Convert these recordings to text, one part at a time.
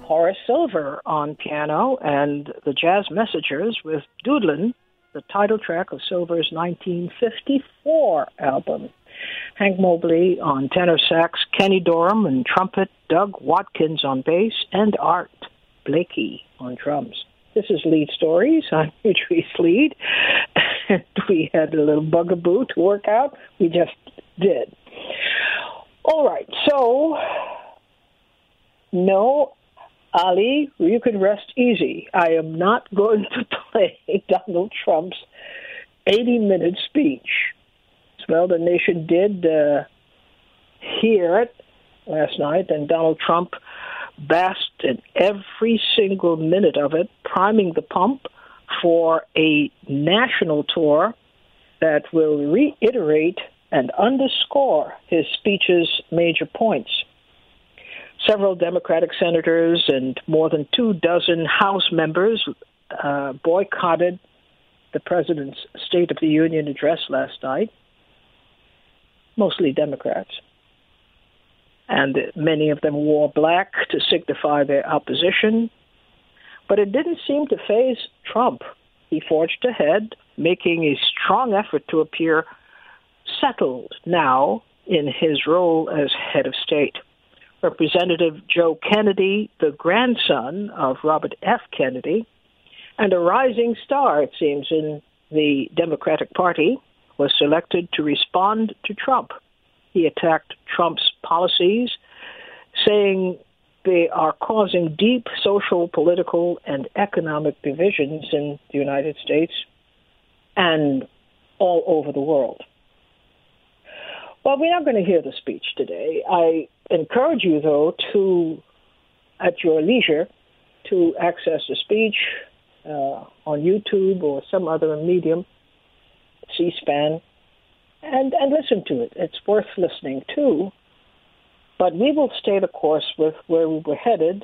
Horace Silver on piano and the Jazz Messengers with Doodlin', the title track of Silver's 1954 album. Hank Mobley on tenor sax, Kenny Dorham on trumpet, Doug Watkins on bass, and Art Blakey on drums. This is Lead Stories. I'm Patrice Lead. We had a little bugaboo to work out. We just did. All right, so no, Ali, you can rest easy. I am not going to play Donald Trump's 80-minute speech. Well, the nation did hear it last night, and Donald Trump basked in every single minute of it, priming the pump for a national tour that will reiterate and underscore his speech's major points. Several Democratic senators and more than 24 House members boycotted the president's State of the Union address last night, mostly Democrats. And many of them wore black to signify their opposition. But it didn't seem to faze Trump. He forged ahead, making a strong effort to appear settled now in his role as head of state. Representative Joe Kennedy, the grandson of Robert F. Kennedy, and a rising star, it seems, in the Democratic Party, was selected to respond to Trump. He attacked Trump's policies, saying they are causing deep social, political, and economic divisions in the United States and all over the world. Well, we're not going to hear the speech today. I encourage you, though, to, at your leisure, to access the speech on YouTube or some other medium, C-SPAN, and listen to it. It's worth listening to. But we will stay the course with where we were headed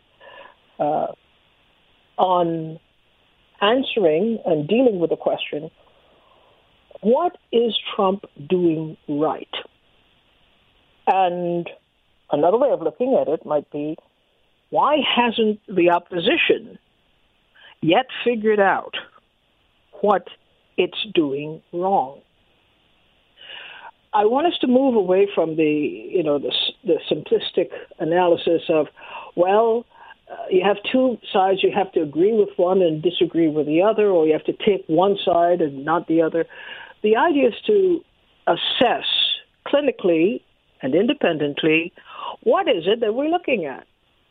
on answering and dealing with the question, what is Trump doing right? And another way of looking at it might be, why hasn't the opposition yet figured out what it's doing wrong? I want us to move away from the simplistic analysis of, well, you have two sides, you have to agree with one and disagree with the other, or you have to take one side and not the other. The idea is to assess clinically and independently, what is it that we're looking at?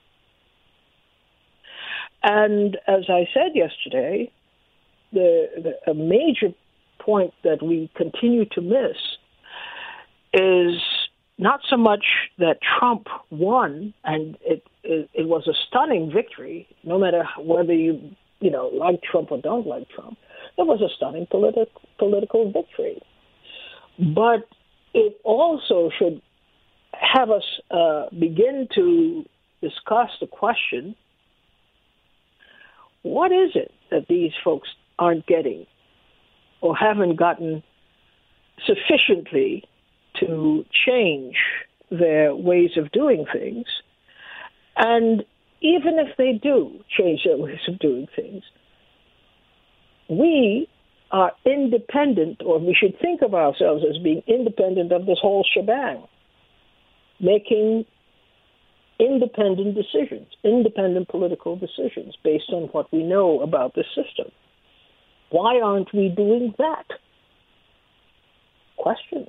And as I said yesterday, a major point that we continue to miss is not so much that Trump won, and it was a stunning victory, no matter whether you like Trump or don't like Trump. It was a stunning political victory. But it also should have us begin to discuss the question, what is it that these folks aren't getting or haven't gotten sufficiently to change their ways of doing things? And even if they do change their ways of doing things, we are independent, or we should think of ourselves as being independent of this whole shebang, making independent decisions, independent political decisions based on what we know about the system. Why aren't we doing that? Question.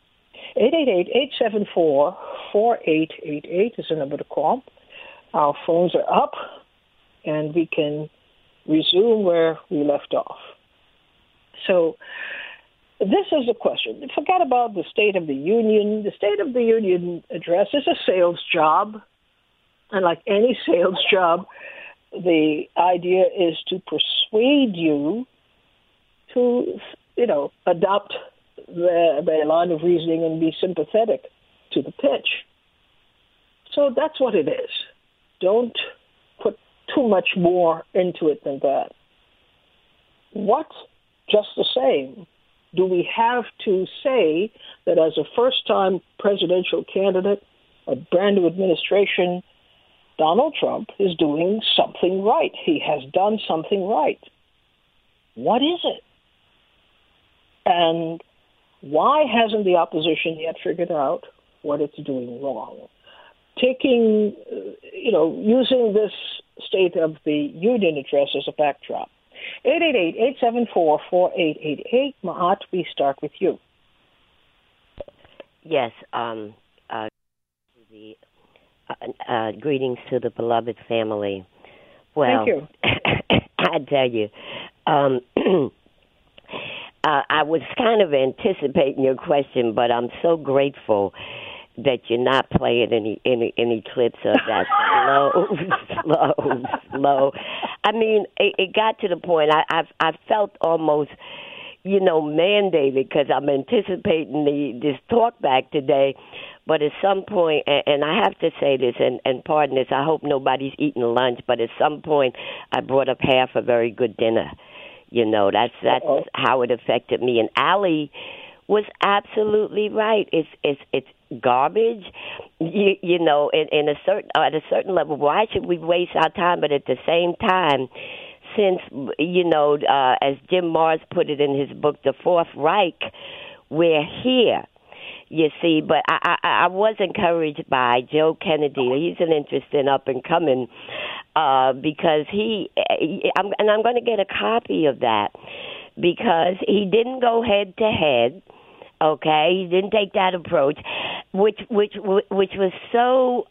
888-874-4888 is the number to call. Our phones are up, and we can resume where we left off. So this is a question. Forget about the State of the Union. The State of the Union address is a sales job. And like any sales job, the idea is to persuade you to, adopt their line of reasoning and be sympathetic to the pitch. So that's what it is. Don't put too much more into it than that. What, just the same, do we have to say that as a first-time presidential candidate, a brand new administration, Donald Trump is doing something right. He has done something right. What is it? And why hasn't the opposition yet figured out what it's doing wrong? Taking, using this State of the Union address as a backdrop. 888-874-4888. Mahat, we start with you. Yes. Greetings to the beloved family. Well, thank you. I tell you, I was kind of anticipating your question, but I'm so grateful that you're not playing any clips of that slow. I mean, it got to the point I felt almost, mandated because I'm anticipating this talk back today. But at some point, and I have to say this, and pardon this, I hope nobody's eating lunch, but at some point I brought up half a very good dinner. That's how it affected me. And Allie was absolutely right. It's garbage, in at a certain level. Why should we waste our time? But at the same time, since as Jim Marrs put it in his book, The Fourth Reich, we're here. You see, but I was encouraged by Joe Kennedy. He's an interesting up and coming because I'm going to get a copy of that because he didn't go head to head. Okay, he didn't take that approach, which was so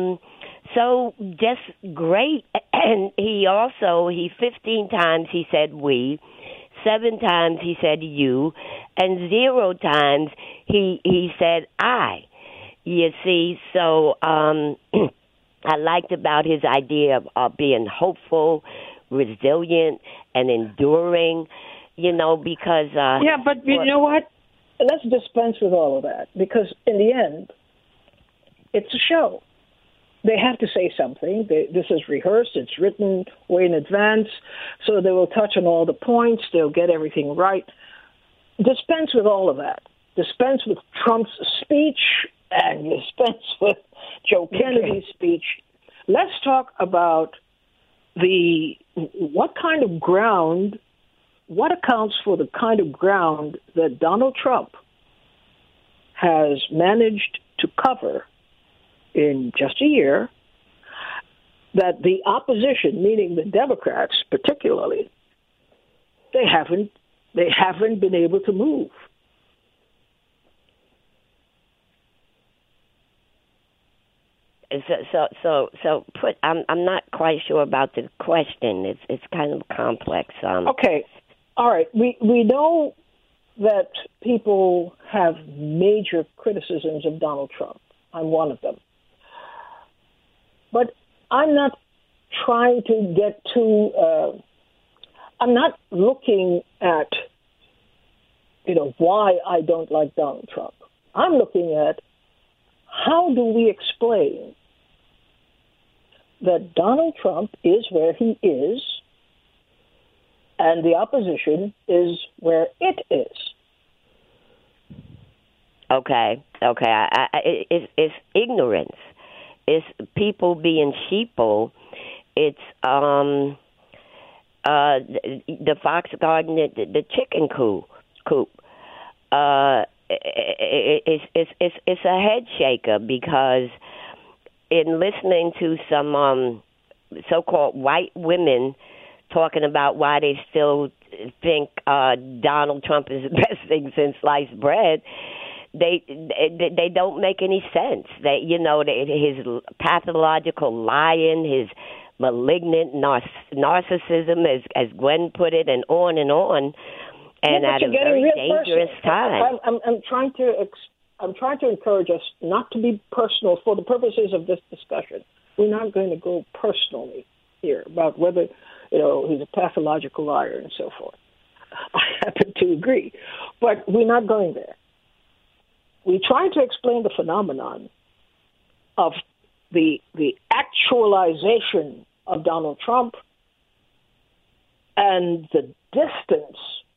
just great. And he 15 times he said we. 7 times he said you, and 0 times he said I. You see, so I liked about his idea of being hopeful, resilient, and enduring, because... but you know what? Let's dispense with all of that, because in the end, it's a show. They have to say something. This is rehearsed. It's written way in advance. So they will touch on all the points. They'll get everything right. Dispense with all of that. Dispense with Trump's speech and dispense with Joe Kennedy's speech. Let's talk about what accounts for the kind of ground that Donald Trump has managed to cover in just a year, that the opposition, meaning the Democrats particularly, they haven't been able to move. I'm not quite sure about the question. It's kind of complex. Okay, all right. We know that people have major criticisms of Donald Trump. I'm one of them. But I'm not trying to get to, I'm not looking at, why I don't like Donald Trump. I'm looking at how do we explain that Donald Trump is where he is and the opposition is where it is. Okay. It's ignorance. It's people being sheeple. It's the fox garden, the chicken coop. It's a head shaker because in listening to some so-called white women talking about why they still think Donald Trump is the best thing since sliced bread. They don't make any sense. His pathological lying, his malignant narcissism, as Gwen put it, and on and on, and at a very dangerous time. I'm trying to encourage us not to be personal for the purposes of this discussion. We're not going to go personally here about whether he's a pathological liar and so forth. I happen to agree, but we're not going there. We try to explain the phenomenon of the actualization of Donald Trump and the distance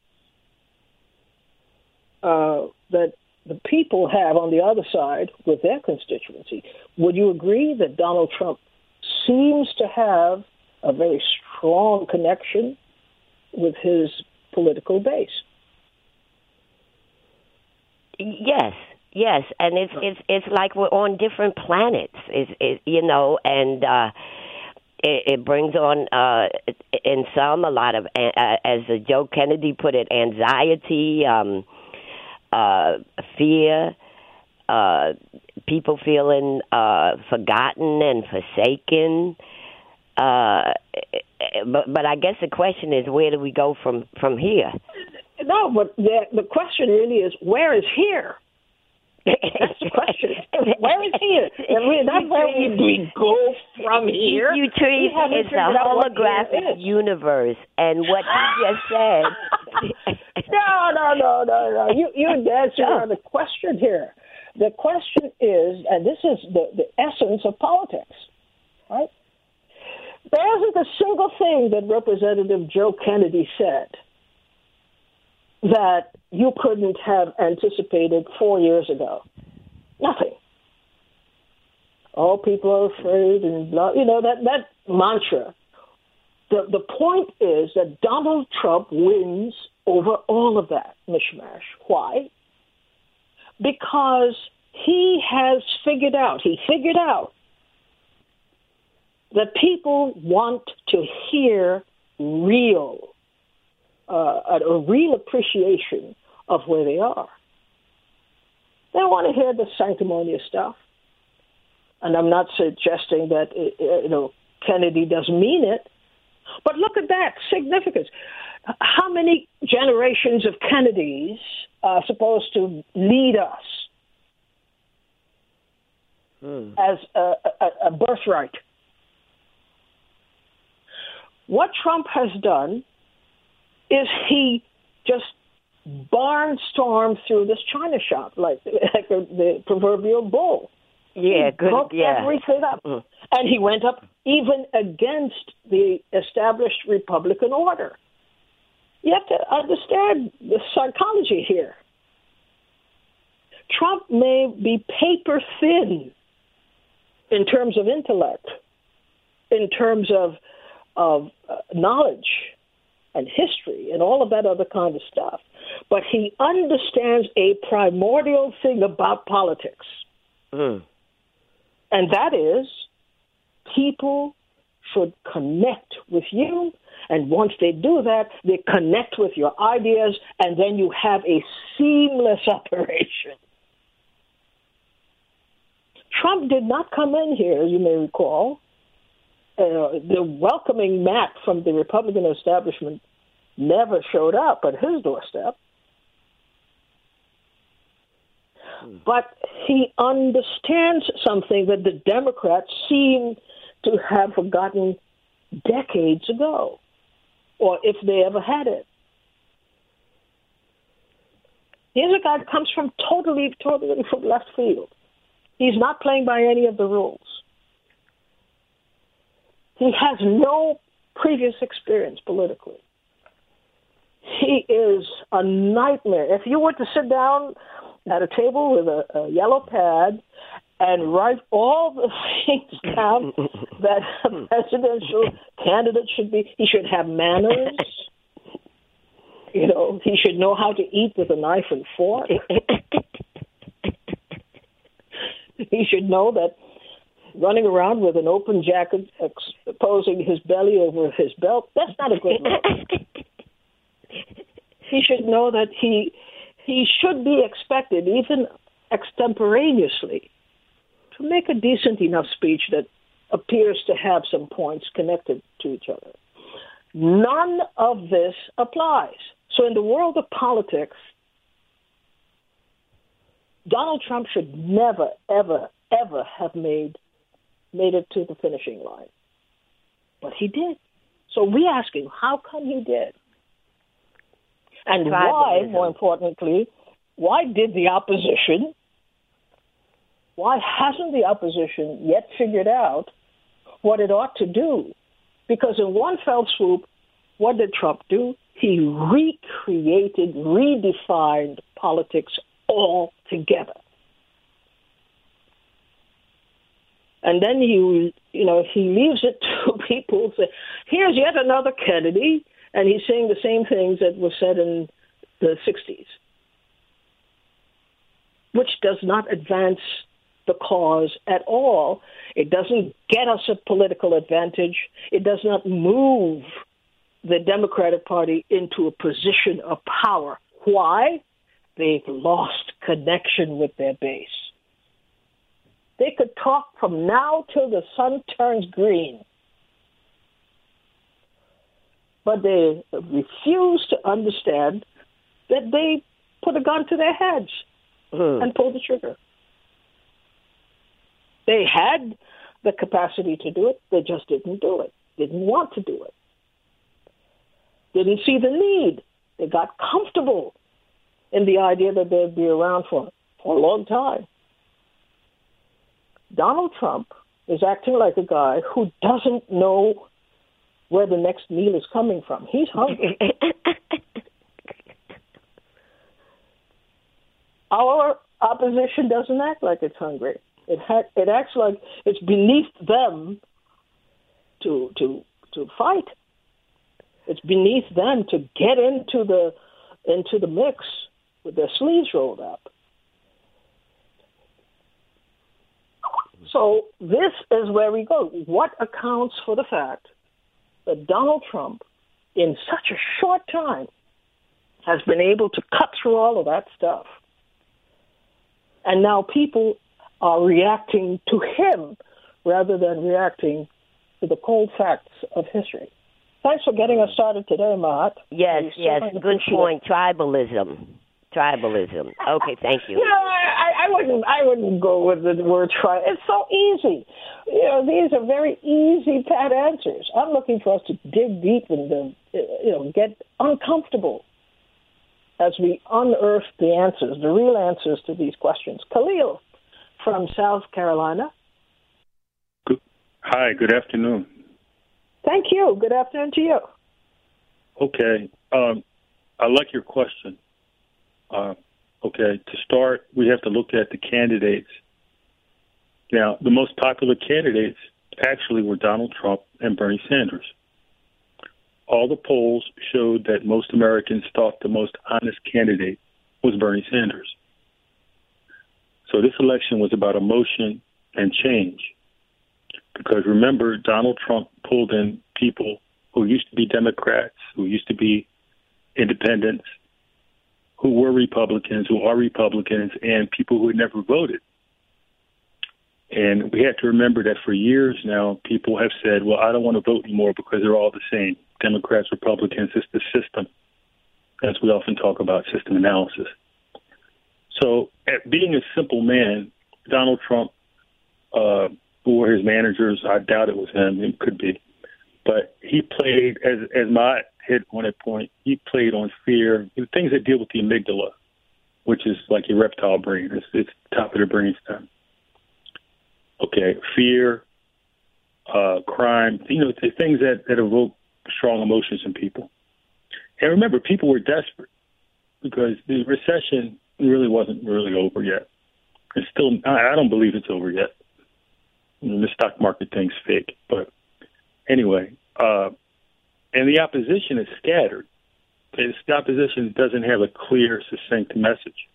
that the people have on the other side with their constituency. Would you agree that Donald Trump seems to have a very strong connection with his political base. Yes, and it's like we're on different planets. And it brings on in some a lot of, as Joe Kennedy put it, anxiety, fear, people feeling forgotten and forsaken. But I guess the question is, where do we go from here? No, but the question really is, where is here? That's the question. Where is here? That's where we go from here. You treat it's a holographic universe, and what you just said. No. You're dancing around the question here. The question is, and this is the essence of politics, right? There isn't a single thing that Representative Joe Kennedy said that you couldn't have anticipated 4 years ago. Nothing. All people are afraid and blah, that mantra. The point is that Donald Trump wins over all of that mishmash. Why? Because he figured out that people want to hear a real appreciation of where they are. They don't want to hear the sanctimonious stuff. And I'm not suggesting that Kennedy doesn't mean it, but look at that significance. How many generations of Kennedys are supposed to lead us as a birthright? What Trump has done is he just barnstormed through this china shop like the proverbial bull. Yeah, he broke everything up. And he went up even against the established Republican order. You have to understand the psychology here. Trump may be paper thin in terms of intellect, in terms of knowledge and history and all of that other kind of stuff. But he understands a primordial thing about politics. And that is, people should connect with you. And once they do that, they connect with your ideas, and then you have a seamless operation. Trump did not come in here, you may recall. The welcoming mat from the Republican establishment never showed up at his doorstep. But he understands something that the Democrats seem to have forgotten decades ago, or if they ever had it. Here's a guy that comes from totally from left field. He's not playing by any of the rules. He has no previous experience politically. He is a nightmare. If you were to sit down at a table with a yellow pad and write all the things down that a presidential candidate should be, he should have manners. He should know how to eat with a knife and fork. He should know that running around with an open jacket exposing his belly over his belt, that's not a good look. He should know that he should be expected, even extemporaneously, to make a decent enough speech that appears to have some points connected to each other. None of this applies. So in the world of politics, Donald Trump should never, ever, ever have made it to the finishing line. But he did. So we ask him, how come he did? And why, more importantly, why did the opposition, why hasn't the opposition yet figured out what it ought to do? Because in one fell swoop, what did Trump do? He recreated, redefined politics altogether. And then he he leaves it to people to say, here's yet another Kennedy, and he's saying the same things that were said in the 60s, which does not advance the cause at all. It doesn't get us a political advantage. It does not move the Democratic Party into a position of power. Why? They've lost connection with their base. They could talk from now till the sun turns green, but they refuse to understand that they put a gun to their heads and pulled the trigger. They had the capacity to do it. They just didn't do it. Didn't want to do it. Didn't see the need. They got comfortable in the idea that they'd be around for a long time. Donald Trump is acting like a guy who doesn't know where the next meal is coming from. He's hungry. Our opposition doesn't act like it's hungry. It acts like it's beneath them to fight. It's beneath them to get into the mix with their sleeves rolled up. So this is where we go. What accounts for the fact that Donald Trump, in such a short time, has been able to cut through all of that stuff? And now people are reacting to him rather than reacting to the cold facts of history. Thanks for getting us started today, Mahat. Yes, good point. Tribalism. Okay, thank you. I wouldn't go with the word try. It's so easy. These are very easy, pat answers. I'm looking for us to dig deep and get uncomfortable as we unearth the answers, the real answers to these questions. Khalil from South Carolina. Hi, good afternoon. Thank you. Good afternoon to you. Okay. I like your question. To start, we have to look at the candidates. Now, the most popular candidates actually were Donald Trump and Bernie Sanders. All the polls showed that most Americans thought the most honest candidate was Bernie Sanders. So this election was about emotion and change. Because remember, Donald Trump pulled in people who used to be Democrats, who used to be independents, who were Republicans, who are Republicans, and people who had never voted. And we have to remember that for years now, people have said, well, I don't want to vote anymore because they're all the same. Democrats, Republicans, it's the system, as we often talk about system analysis. So being a simple man, Donald Trump, who were his managers, I doubt it was him, it could be. But he played, as Matt hit on a point, he played on fear, things that deal with the amygdala, which is like your reptile brain. It's top of the brainstem. Okay, fear, crime, the things that evoke strong emotions in people. And remember, people were desperate because the recession really wasn't really over yet. It's still, I don't believe it's over yet. The stock market thing's fake. But anyway, and the opposition is scattered. The opposition doesn't have a clear, succinct message.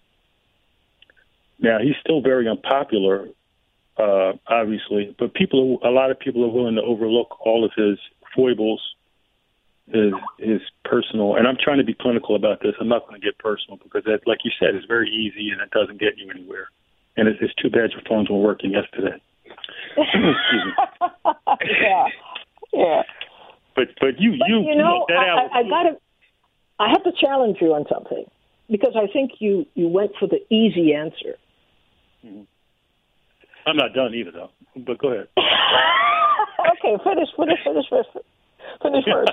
Now, he's still very unpopular, obviously, but a lot of people are willing to overlook all of his foibles, his personal, and I'm trying to be clinical about this. I'm not going to get personal because that, like you said, is very easy and it doesn't get you anywhere. And it's too bad your phones weren't working yesterday. Excuse me. Yeah. But you that out. I have to challenge you on something because I think you went for the easy answer. Mm-hmm. I'm not done either, though. But go ahead. Okay, finish first. Finish first.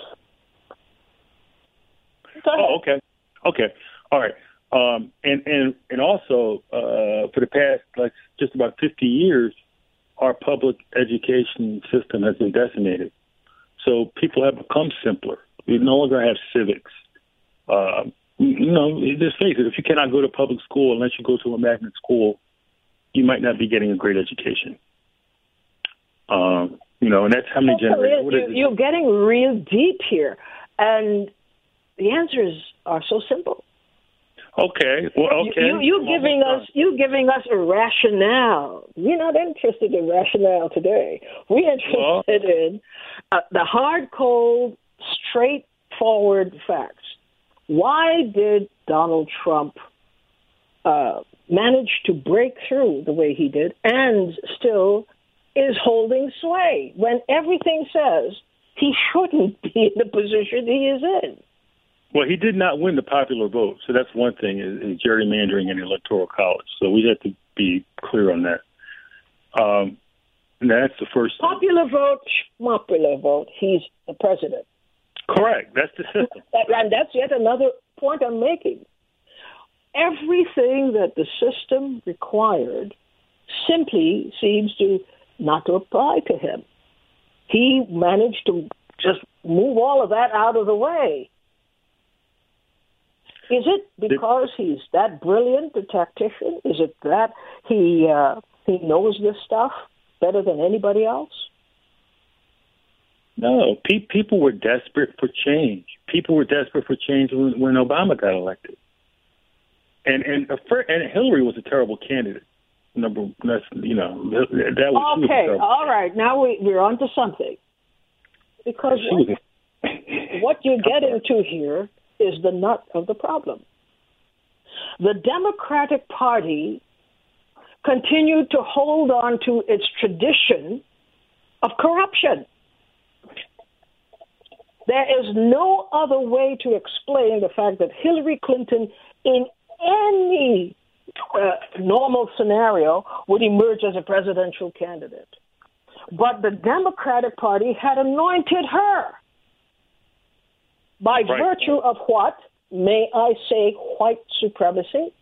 Go ahead. Oh, okay. All right. And also for the past just about 50 years, our public education system has been decimated. So people have become simpler. We no longer have civics. Just face it, if you cannot go to public school unless you go to a magnet school, you might not be getting a great education. And that's how many generations. You're getting real deep here, and the answers are so simple. Okay. Well, okay. You giving us a rationale. We're not interested in rationale today. We're interested in the hard, cold, straightforward facts. Why did Donald Trump manage to break through the way he did and still is holding sway when everything says he shouldn't be in the position he is in? Well, he did not win the popular vote, so that's one thing, is gerrymandering in the Electoral College. So we have to be clear on that. And that's the first thing. Popular vote, he's the president. Correct. That's the system. And that's yet another point I'm making. Everything that the system required simply seems to not to apply to him. He managed to just move all of that out of the way. Is it because he's that brilliant a tactician? Is it that he knows this stuff better than anybody else? No, people were desperate for change. People were desperate for change when Obama got elected, and Hillary was a terrible candidate. That was okay. All right, now we're on to something, because what you're getting to here is the nut of the problem. The Democratic Party continued to hold on to its tradition of corruption. There is no other way to explain the fact that Hillary Clinton, in any normal scenario, would emerge as a presidential candidate. But the Democratic Party had anointed her. By virtue of what? May I say white supremacy?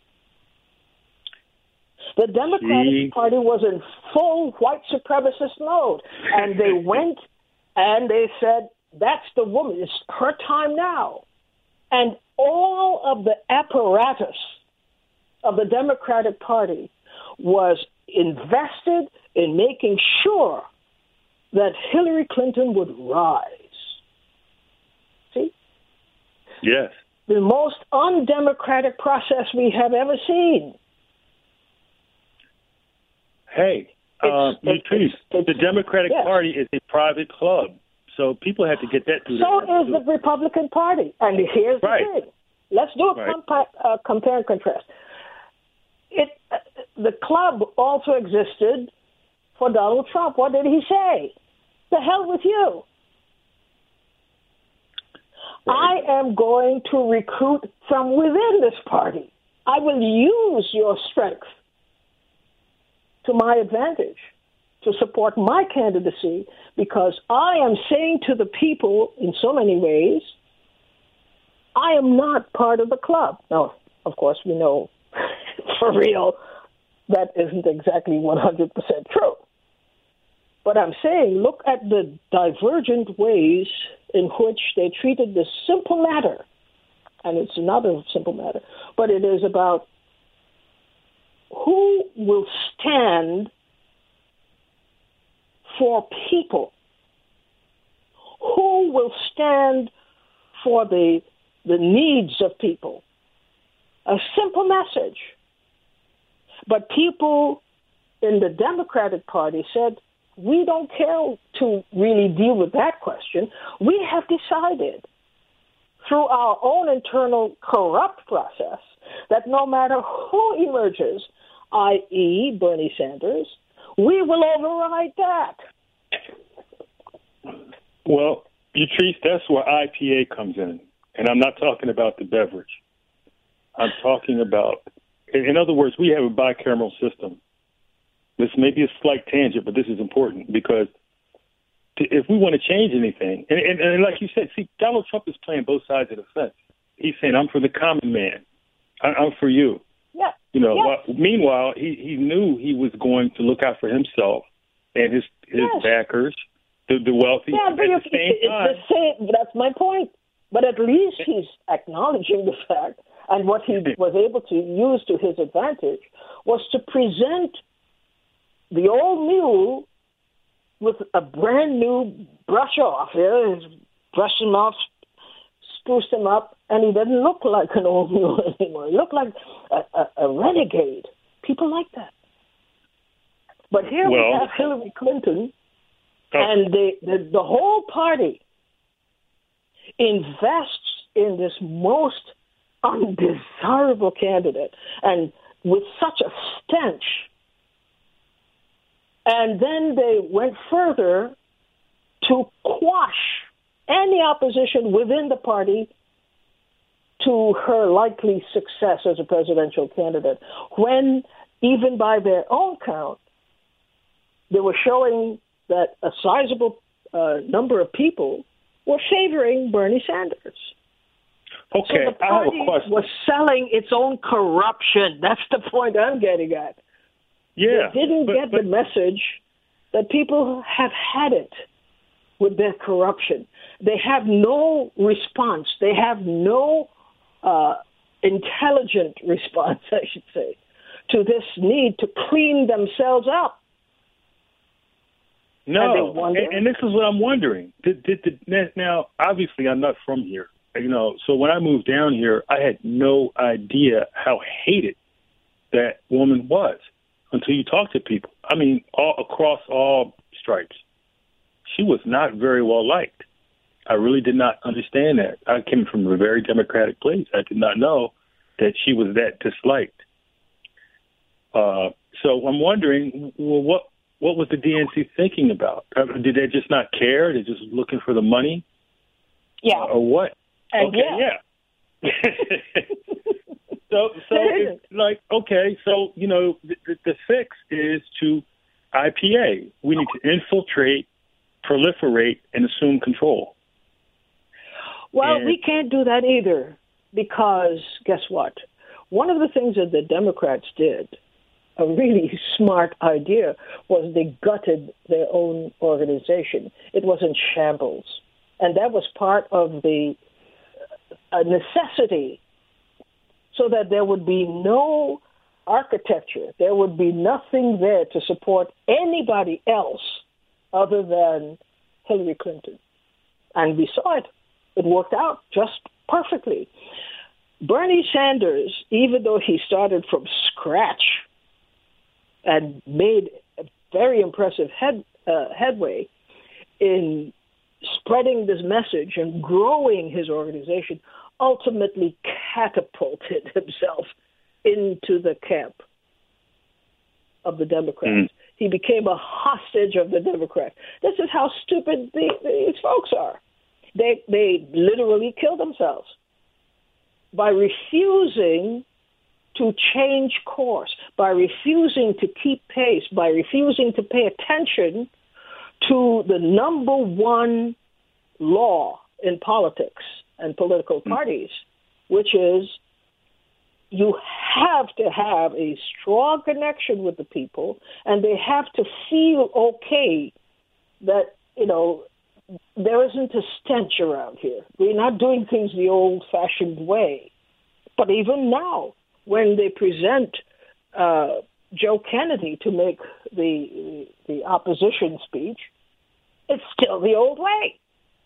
The Democratic Party was in full white supremacist mode. And they went and they said, that's the woman. It's her time now. And all of the apparatus of the Democratic Party was invested in making sure that Hillary Clinton would rise. See? Yes. The most undemocratic process we have ever seen. Hey, the Democratic Party is a private club. So people have to get that through. So is the Republican Party. And here's the thing. Let's do a compare and contrast. The club also existed for Donald Trump. What did he say? The hell with you. I am going to recruit from within this party. I will use your strength to my advantage to support my candidacy, because I am saying to the people in so many ways, I am not part of the club. Now, of course, we know for real that isn't exactly 100% true. But I'm saying, look at the divergent ways in which they treated this simple matter. And it's another simple matter. But it is about who will stand for people, who will stand for the needs of people. A simple message. But people in the Democratic Party said, we don't care to really deal with that question. We have decided through our own internal corrupt process that no matter who emerges, i.e. Bernie Sanders, we will override that. Well, Patrice, that's where IPA comes in. And I'm not talking about the beverage. I'm talking about, in other words, we have a bicameral system. This may be a slight tangent, but this is important, because if we want to change anything, and like you said, see, Donald Trump is playing both sides of the fence. He's saying, I'm for the common man. I'm for you. Yeah. Meanwhile, he knew he was going to look out for himself and his backers, the wealthy. Yeah, but at the same time. It's the same. That's my point. But at least he's acknowledging the fact, and what he was able to use to his advantage was to present the old mule with a brand new brush off. Yeah, brushed him off, spruced him up, and he didn't look like an old mule anymore. He looked like a renegade. People like that. But here we have Hillary Clinton, and the whole party invests in this most undesirable candidate, and with such a stench. And then they went further to quash any opposition within the party to her likely success as a presidential candidate, when, even by their own count, they were showing that a sizable number of people were favoring Bernie Sanders. Okay, so the party I have a question. Was selling its own corruption. That's the point I'm getting at. Yeah, they didn't get the message that people have had it with their corruption. They have no response. They have no intelligent response, I should say, to this need to clean themselves up. No, and this is what I'm wondering. Now, obviously, I'm not from here, so when I moved down here, I had no idea how hated that woman was until you talk to people. I mean, all across all stripes. She was not very well liked. I really did not understand that. I came from a very democratic place. I did not know that she was that disliked. So I'm wondering, well, what was the DNC thinking about? Did they just not care? They're just looking for the money? Yeah. Or what? And yeah. So it's like, okay, so, the fix is to IPA. We need to infiltrate, proliferate, and assume control. Well, we can't do that either, because guess what? One of the things that the Democrats did, a really smart idea, was they gutted their own organization. It was in shambles. And that was part of the necessity, so that there would be no architecture. There would be nothing there to support anybody else other than Hillary Clinton. And we saw it. It worked out just perfectly. Bernie Sanders, even though he started from scratch and made a very impressive headway in spreading this message and growing his organization, ultimately catapulted himself into the camp of the Democrats. He became a hostage of the Democrats. This is how stupid these folks are. They literally kill themselves by refusing to change course, by refusing to keep pace, by refusing to pay attention to the number one law in politics and political parties, which is you have to have a strong connection with the people, and they have to feel okay that, there isn't a stench around here. We're not doing things the old-fashioned way. But even now, when they present Joe Kennedy to make the opposition speech, it's still the old way.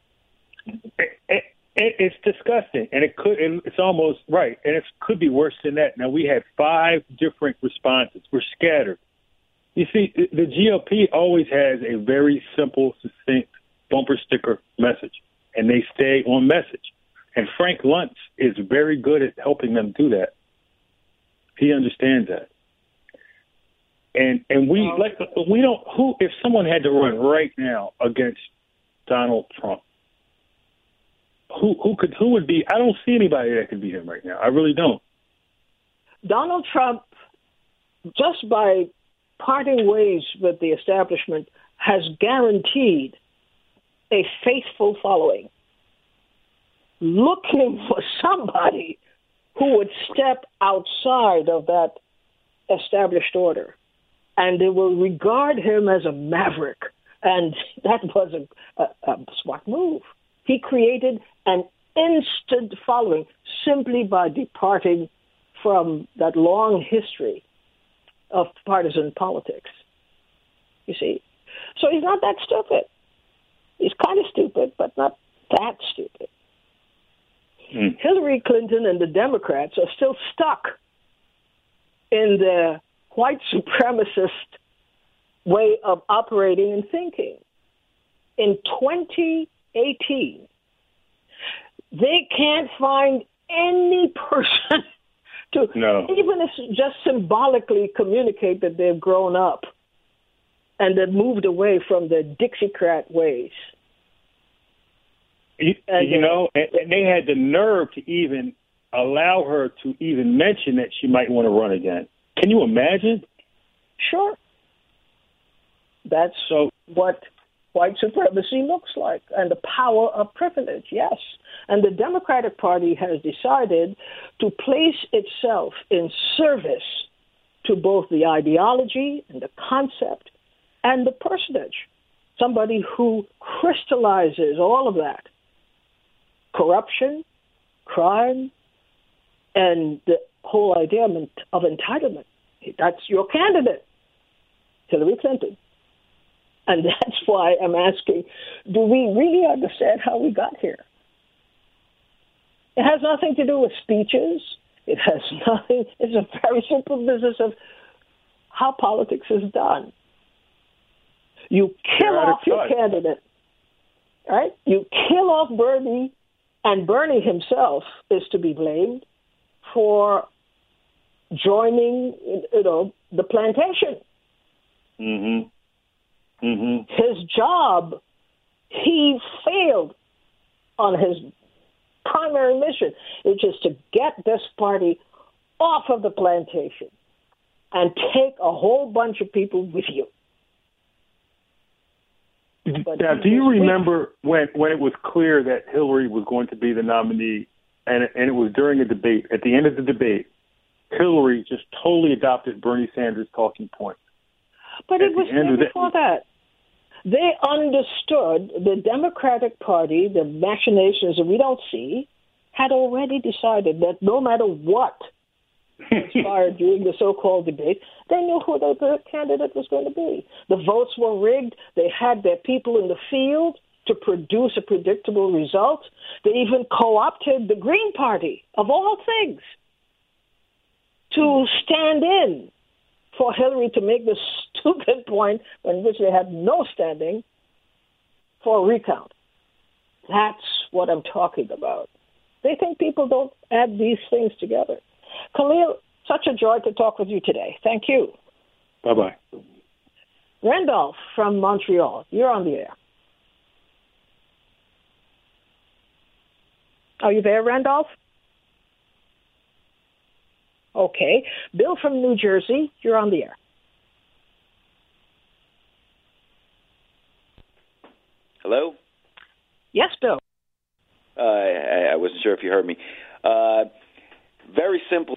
It's disgusting, and it's almost right, and it could be worse than that. Now, we had 5 different responses. We're scattered. You see, the GOP always has a very simple, succinct, bumper sticker message, and they stay on message. And Frank Luntz is very good at helping them do that. He understands that. And we don't, if someone had to run right now against Donald Trump, who would be? I don't see anybody that could beat him right now. I really don't. Donald Trump, just by parting ways with the establishment, has guaranteed a faithful following, looking for somebody who would step outside of that established order, and they will regard him as a maverick. And that was a smart move. He created an instant following simply by departing from that long history of partisan politics. You see, So he's not that stupid. He's kind of stupid, but not that stupid. Hillary Clinton and the Democrats are still stuck in the white supremacist way of operating and thinking. In 2018, they can't find any person to even if just symbolically communicate that they've grown up and they've moved away from the Dixiecrat ways. And they had the nerve to even allow her to even mention that she might want to run again. Can you imagine? Sure. That's what white supremacy looks like, and the power of privilege, yes. And the Democratic Party has decided to place itself in service to both the ideology and the concept and the personage, somebody who crystallizes all of that. Corruption, crime, and the whole idea of entitlement. That's your candidate, Hillary Clinton. And that's why I'm asking, do we really understand how we got here? It has nothing to do with speeches. It has nothing. It's a very simple business of how politics is done. You kill off your candidate, right? You kill off Bernie, and Bernie himself is to be blamed for joining, the plantation. His job, he failed on his primary mission, which is to get this party off of the plantation and take a whole bunch of people with you. Now, do you remember when it was clear that Hillary was going to be the nominee, and it was during a debate, at the end of the debate, Hillary just totally adopted Bernie Sanders' talking point? But it was before that. They understood the Democratic Party, the machinations that we don't see, had already decided that no matter what transpired during the so-called debate, they knew who the candidate was going to be. The votes were rigged. They had their people in the field to produce a predictable result. They even co-opted the Green Party, of all things, to stand in for Hillary to make this stupid point in which they had no standing for a recount. That's what I'm talking about. They think people don't add these things together. Khalil, such a joy to talk with you today. Thank you. Bye-bye. Randolph from Montreal, you're on the air. Are you there, Randolph? Okay. Bill from New Jersey, you're on the air. Hello? Yes, Bill. I wasn't sure if you heard me. Very simple.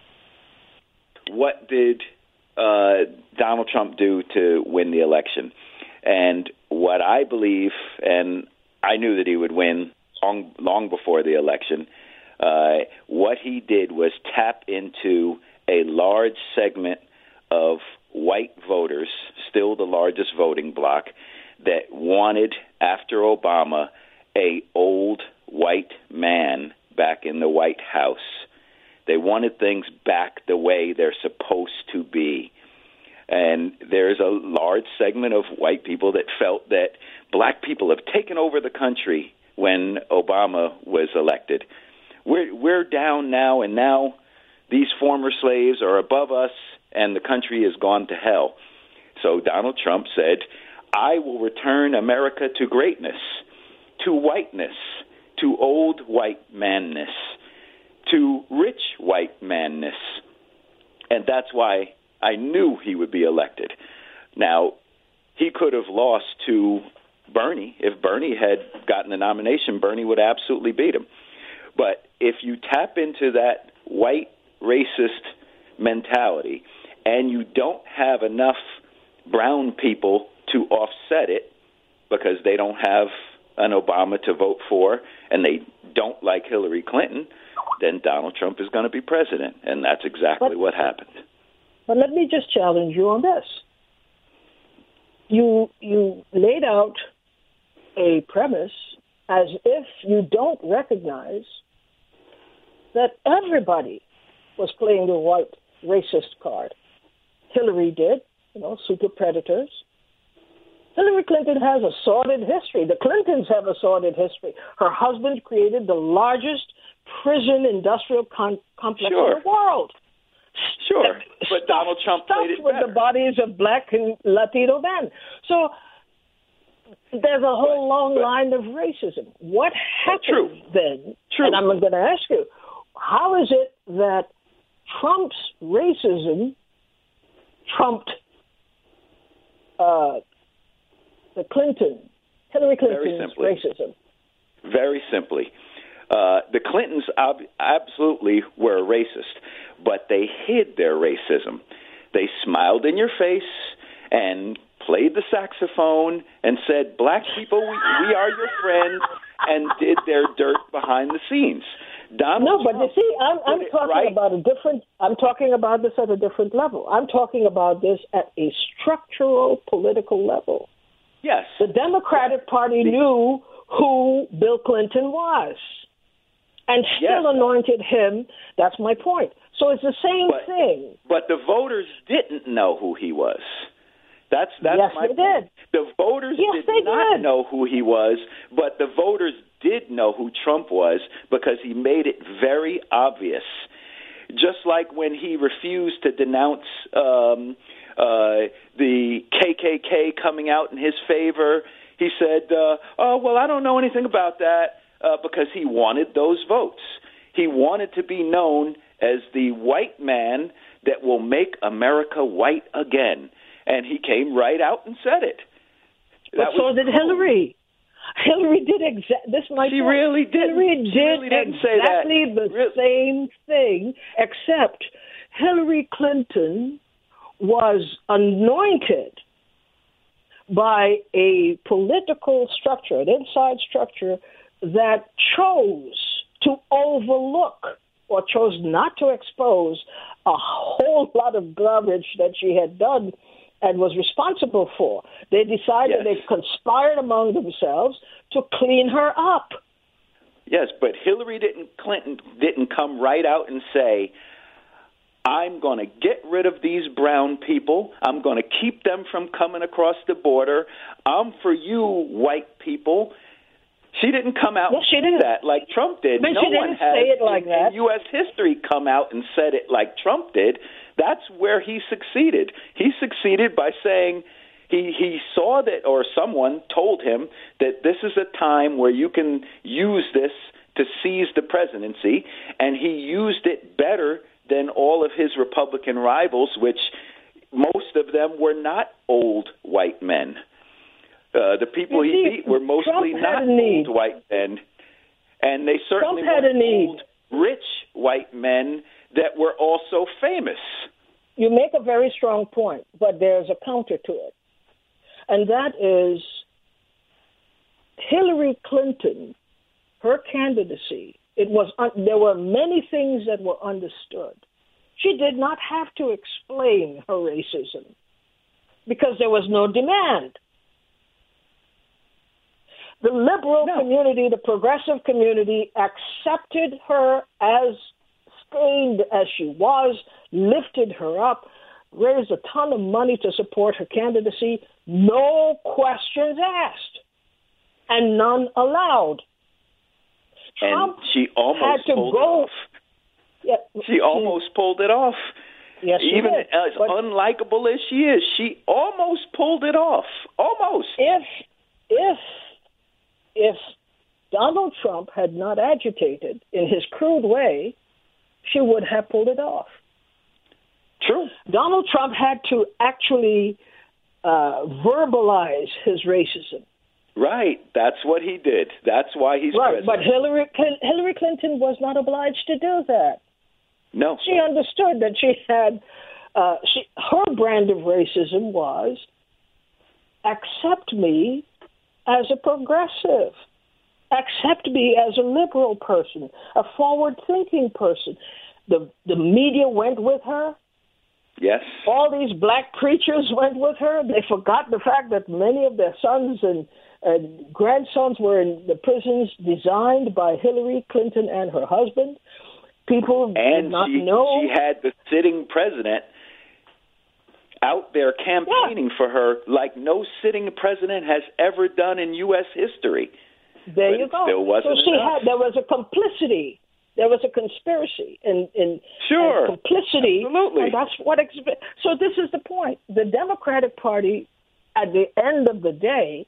What did Donald Trump do to win the election? And what I believe, and I knew that he would win long before the election, what he did was tap into a large segment of white voters, still the largest voting bloc, that wanted, after Obama, a old white man back in the White House. They wanted things back the way they're supposed to be. And there's a large segment of white people that felt that black people have taken over the country when Obama was elected. We're down now, and now these former slaves are above us, and the country has gone to hell. So Donald Trump said, I will return America to greatness, to whiteness, to old white manness, to rich white manness. And that's why I knew he would be elected. Now, he could have lost to Bernie. If Bernie had gotten the nomination, Bernie would absolutely beat him. But if you tap into that white racist mentality and you don't have enough brown people to offset it because they don't have an Obama to vote for and they don't like Hillary Clinton, then Donald Trump is going to be president. And that's exactly what happened. But let me just challenge you on this. you laid out a premise as if you don't recognize that everybody was playing the white racist card. Hillary did, super predators. Hillary Clinton has a sordid history. The Clintons have a sordid history. Her husband created the largest prison industrial complex in the world. Sure, but Donald Trump played it with better. The bodies of black and Latino men. So there's a whole long line of racism. What happened then? True. And I'm going to ask you, how is it that Trump's racism trumped Hillary Clinton's racism? Very simply. The Clintons absolutely were racist, but they hid their racism. They smiled in your face and played the saxophone and said, "Black people, we are your friends," and did their dirt behind the scenes. But you see, I'm talking about a different. I'm talking about this at a different level. I'm talking about this at a structural political level. Yes, the Democratic Party knew who Bill Clinton was, and still anointed him. That's my point. So it's the same thing. But the voters didn't know who he was. That's yes, my they point. did. The voters did not know who he was, but the voters did know who Trump was because he made it very obvious. Just like when he refused to denounce the KKK coming out in his favor, he said, "Oh, well, I don't know anything about that," because he wanted those votes. He wanted to be known as the white man that will make America white again. And he came right out and said it. But so did Hillary. Hillary did this. She really did. Hillary did exactly the same thing, except Hillary Clinton was anointed by a political structure, an inside structure that chose to overlook or chose not to expose a whole lot of garbage that she had done and was responsible for. They decided they conspired among themselves to clean her up. Yes, but Clinton didn't come right out and say, "I'm going to get rid of these brown people. I'm going to keep them from coming across the border. I'm for you, white people." She didn't come out and say that like Trump did. But no she one didn't has say it like that. in U.S. history come out and said it like Trump did. That's where he succeeded. He succeeded by saying he saw that, or someone told him that this is a time where you can use this to seize the presidency, and he used it better than all of his Republican rivals, which most of them were not old white men. The people he beat were mostly not old white men, and they certainly weren't old, rich white men that were also famous. You make a very strong point, but there's a counter to it, and that is Hillary Clinton, her candidacy. There were many things that were understood. She did not have to explain her racism because there was no demand. The liberal community, the progressive community, accepted her as stained as she was, lifted her up, raised a ton of money to support her candidacy, no questions asked, and none allowed. And she almost pulled it off. Yeah, she almost pulled it off. Yes, she Even did. as unlikable as she is, she almost pulled it off. Almost. If Donald Trump had not agitated in his crude way, she would have pulled it off. True. Donald Trump had to actually verbalize his racism. Right. That's what he did. That's why he's president. But Hillary Clinton was not obliged to do that. No. She understood that she had her brand of racism was accept me as a progressive, accept me as a liberal person, a forward-thinking person. The media went with her. Yes. All these black preachers went with her. They forgot the fact that many of their sons and grandsons were in the prisons designed by Hillary Clinton and her husband. People did not know. She had the sitting president out there campaigning for her like no sitting president has ever done in U.S. history. There you go. Still wasn't enough. There was a complicity. There was a conspiracy and sure. complicity. Absolutely. And that's what. So this is the point. The Democratic Party, at the end of the day,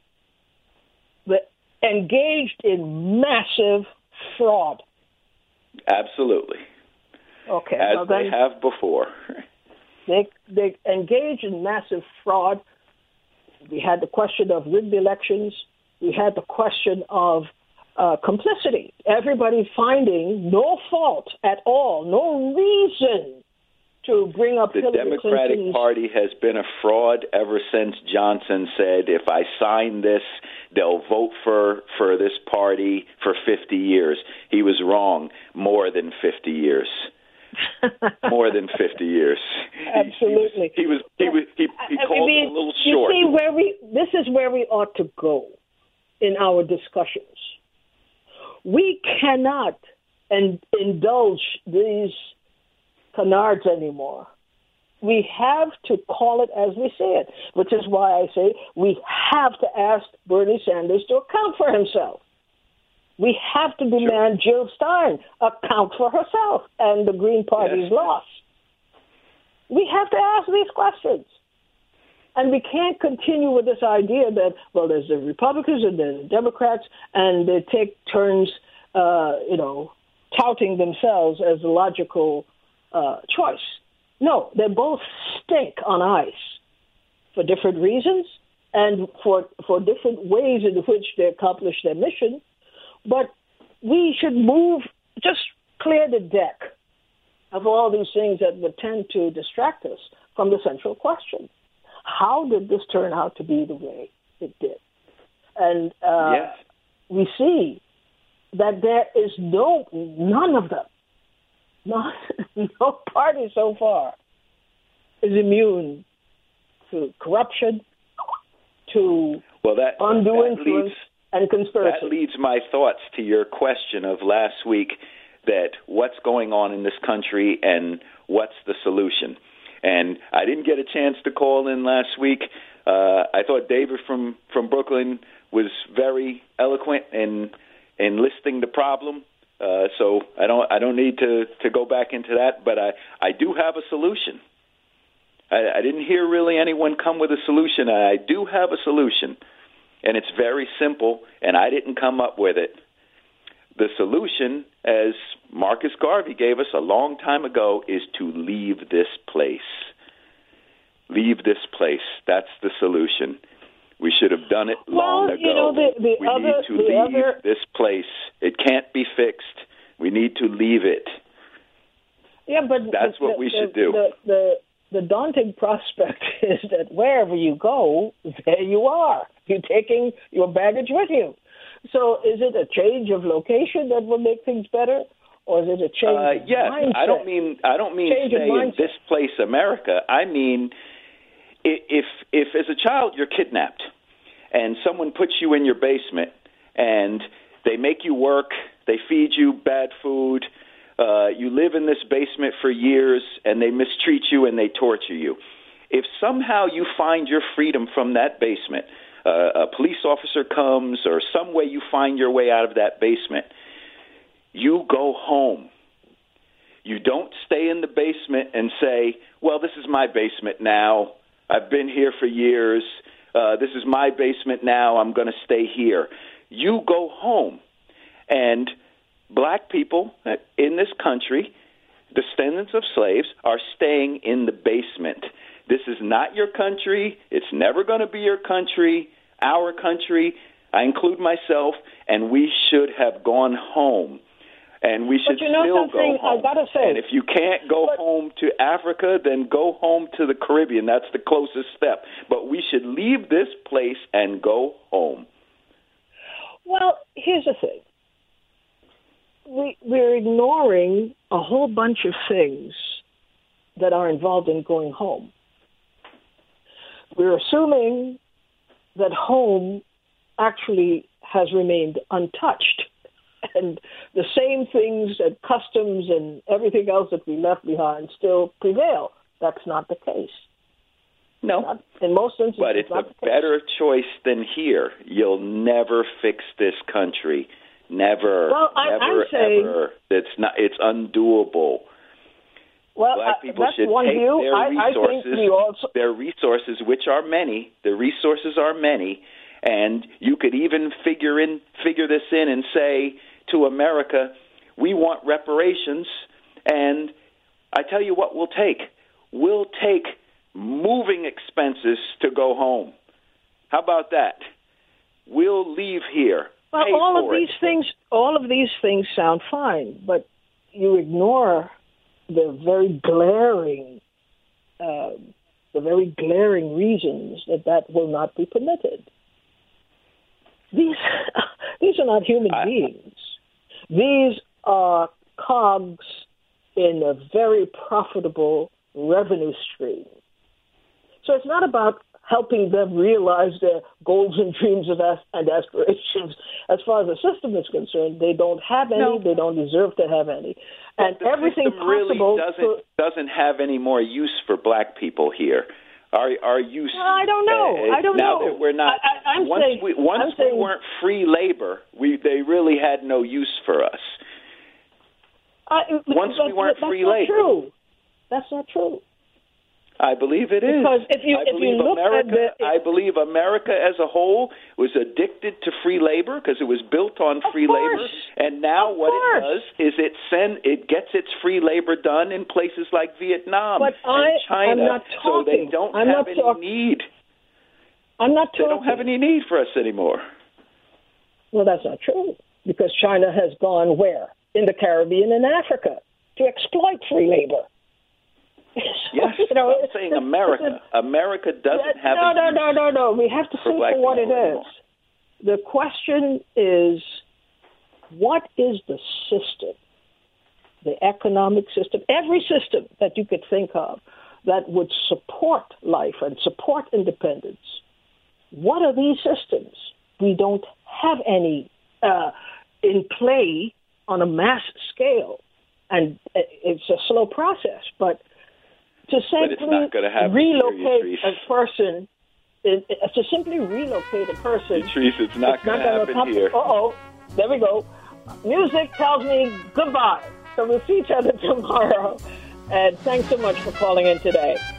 engaged in massive fraud. Absolutely. Okay. As they have before. They engaged in massive fraud. We had the question of rigged elections. We had the question of complicity. Everybody finding no fault at all, no reason to bring up Hillary Clinton's. The Democratic Party has been a fraud ever since Johnson said, if I sign this, they'll vote for this party for 50 years. He was wrong. More than 50 years. More than 50 years. Absolutely. He called it a little short. You see, this is where we ought to go in our discussions. We cannot indulge these canards anymore. We have to call it as we see it, which is why I say we have to ask Bernie Sanders to account for himself. We have to demand Jill Stein account for herself and the Green Party's loss. We have to ask these questions. And we can't continue with this idea that, well, there's the Republicans and there's the Democrats, and they take turns, touting themselves as the logical choice. No, they both stink on ice for different reasons and for different ways in which they accomplish their mission. But we should just clear the deck of all these things that would tend to distract us from the central question. How did this turn out to be the way it did? And we see that there is none of them, no party so far is immune to corruption, to undue influence and conspiracy. That leads my thoughts to your question of last week, that what's going on in this country and what's the solution. And I didn't get a chance to call in last week. I thought David from Brooklyn was very eloquent in listing the problem. So I don't need to go back into that. But I do have a solution. I didn't hear really anyone come with a solution. I do have a solution, and it's very simple. And I didn't come up with it. The solution, as Marcus Garvey gave us a long time ago, is to leave this place. Leave this place. That's the solution. We should have done it long ago. We need to leave this place. It can't be fixed. We need to leave it. Yeah, but that's what we should do. The daunting prospect is that wherever you go, there you are. You're taking your baggage with you. So is it a change of location that will make things better, or is it a change of mindset? I don't mean stay in this place, America. I mean, if as a child you're kidnapped and someone puts you in your basement and they make you work, they feed you bad food, you live in this basement for years and they mistreat you and they torture you. If somehow you find your freedom from that basement, a police officer comes or some way you find your way out of that basement, you go home. You don't stay in the basement and say, well, this is my basement now. I've been here for years. This is my basement now. I'm going to stay here. You go home. And black people in this country, descendants of slaves, are staying in the basement. This is not your country. It's never going to be your country, our country. I include myself, and we should have gone home. And we should still go home. I gotta say, and if you can't go home to Africa, then go home to the Caribbean. That's the closest step. But we should leave this place and go home. Well, here's the thing. We're ignoring a whole bunch of things that are involved in going home. We're assuming that home actually has remained untouched, and the same things and customs and everything else that we left behind still prevail. That's not the case. No. In most instances, but it's a better choice than here. You'll never fix this country. Never. Well, I'm saying, ever. It's undoable. Well, Black people that's should one take view. their resources, I think we also... their resources, which are many. The resources are many, and you could even figure this in and say to America, we want reparations, and I tell you what we'll take. We'll take moving expenses to go home. How about that? We'll leave here. Well, all of these things sound fine, but you ignore the very glaring reasons that will not be permitted. These are not human beings. These are cogs in a very profitable revenue stream. So it's not about helping them realize their goals and dreams and aspirations. As far as the system is concerned, they don't have any. No. They don't deserve to have any. And the everything possible really doesn't have any more use for black people here. Our use. Well, I don't know. I don't know. Now that we're not. Once we weren't free labor, they really had no use for us. Once we weren't free labor. True. That's not true. I believe it is. Because if you look I believe America as a whole was addicted to free labor because it was built on free labor, and now what it does is it gets its free labor done in places like Vietnam and China, I'm not so they talking. don't have any need. I'm not talking. They don't have any need for us anymore. Well, that's not true, because China has gone where? In the Caribbean and Africa to exploit free labor. Yes, I'm saying America. America doesn't have No. We have to see for what it is. The question is, what is the system, the economic system, every system that you could think of that would support life and support independence? What are these systems? We don't have any in play on a mass scale, and it's a slow process, but to simply relocate a person, to simply relocate a person... Patrice, it's not going to happen here. Uh-oh, there we go. Music tells me goodbye. So we'll see each other tomorrow. And thanks so much for calling in today.